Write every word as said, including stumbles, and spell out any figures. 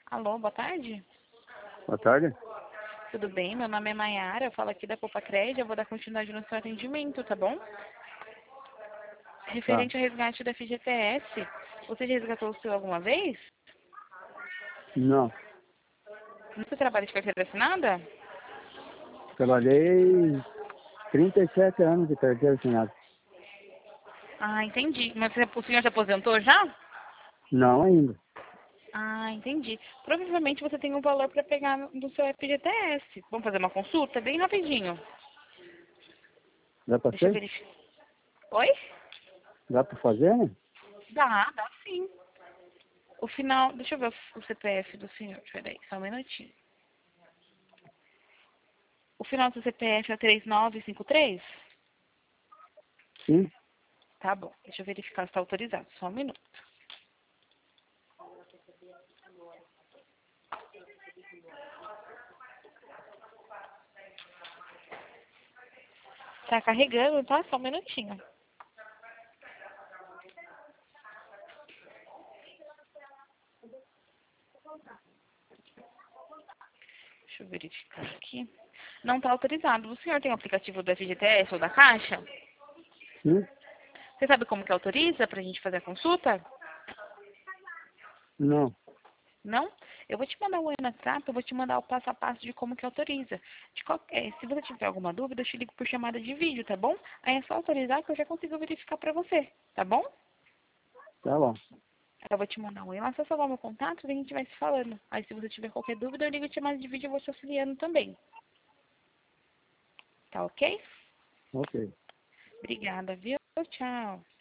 Alô, boa tarde. Boa tarde. Tudo bem? Meu nome é Maiara, eu falo aqui da Copa Crédito, eu vou dar continuidade no seu atendimento, tá bom? Tá. Referente ao resgate da F G T S, você já resgatou o seu alguma vez? Não. Você trabalha de carteira assinada? Trabalhei trinta e sete anos de carteira assinada. Ah, entendi. Mas você- o senhor se aposentou já? Não ainda. Ah, entendi. Provavelmente você tem um valor para pegar no seu F G T S. Vamos fazer uma consulta bem rapidinho. Dá pra Deixa eu ser? verificar. Oi? Dá pra fazer, né? Dá, dá sim. O final, deixa eu ver o C P F do senhor. Peraí, só um minutinho. O final do C P F é três nove cinco três? Sim. Tá bom, deixa eu verificar se está autorizado. Só um minuto. Tá carregando, tá? Só um minutinho. Deixa eu verificar aqui. Não está autorizado. O senhor tem o aplicativo do F G T S ou da Caixa? Sim. Você sabe como que autoriza para a gente fazer a consulta? Não. Não? Eu vou te mandar um oi no WhatsApp, eu vou te mandar o passo a passo de como que autoriza. De qualquer, se você tiver alguma dúvida, eu te ligo por chamada de vídeo, tá bom? Aí é só autorizar que eu já consigo verificar para você, tá bom? Tá bom. Eu vou te mandar um oi lá, só salvar meu contato e a gente vai se falando. Aí se você tiver qualquer dúvida, eu ligo em chamada de vídeo e eu vou te auxiliando também. Tá ok? Ok. Obrigada, viu? Tchau.